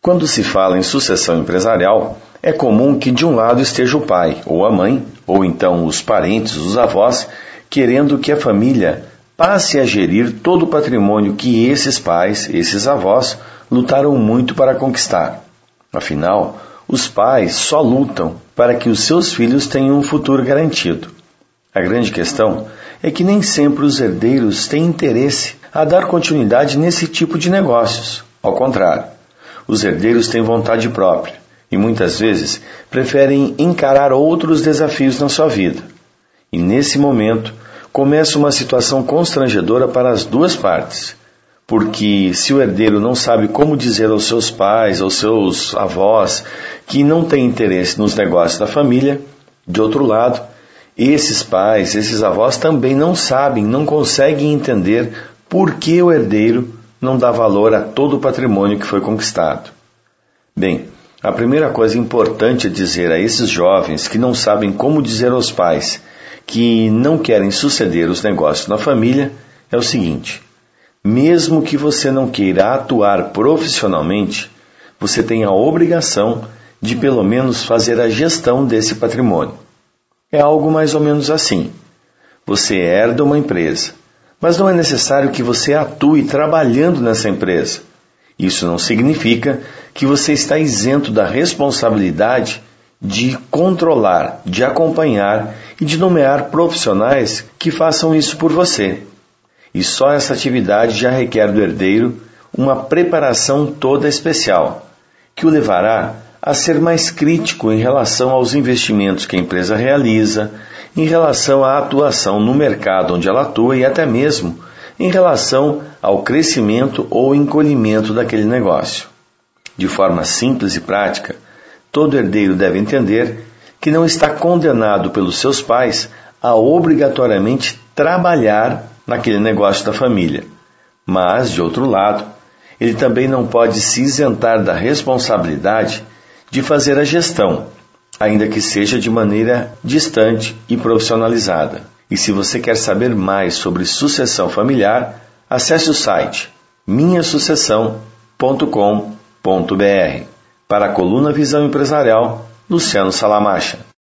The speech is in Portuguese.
Quando se fala em sucessão empresarial, é comum que de um lado esteja o pai ou a mãe, ou então os parentes, os avós, querendo que a família passe a gerir todo o patrimônio que esses pais, esses avós, lutaram muito para conquistar. Afinal, os pais só lutam para que os seus filhos tenham um futuro garantido. A grande questão é que nem sempre os herdeiros têm interesse a dar continuidade nesse tipo de negócios. Ao contrário, os herdeiros têm vontade própria e muitas vezes preferem encarar outros desafios na sua vida. E nesse momento, começa uma situação constrangedora para as duas partes. Porque se o herdeiro não sabe como dizer aos seus pais, aos seus avós, que não tem interesse nos negócios da família, de outro lado, esses pais, esses avós também não sabem, não conseguem entender por que o herdeiro não dá valor a todo o patrimônio que foi conquistado. Bem, a primeira coisa importante a dizer a esses jovens que não sabem como dizer aos pais que não querem suceder os negócios na família é o seguinte: mesmo que você não queira atuar profissionalmente, você tem a obrigação de pelo menos fazer a gestão desse patrimônio. É algo mais ou menos assim. Você herda uma empresa, mas não é necessário que você atue trabalhando nessa empresa. Isso não significa que você está isento da responsabilidade de controlar, de acompanhar e de nomear profissionais que façam isso por você. E só essa atividade já requer do herdeiro uma preparação toda especial, que o levará a ser mais crítico em relação aos investimentos que a empresa realiza, em relação à atuação no mercado onde ela atua e até mesmo em relação ao crescimento ou encolhimento daquele negócio. De forma simples e prática, todo herdeiro deve entender que não está condenado pelos seus pais a obrigatoriamente trabalhar naquele negócio da família. Mas, de outro lado, ele também não pode se isentar da responsabilidade de fazer a gestão, ainda que seja de maneira distante e profissionalizada. E se você quer saber mais sobre sucessão familiar, acesse o site minhasucessão.com.br. Para a coluna Visão Empresarial, Luciano Salamacha.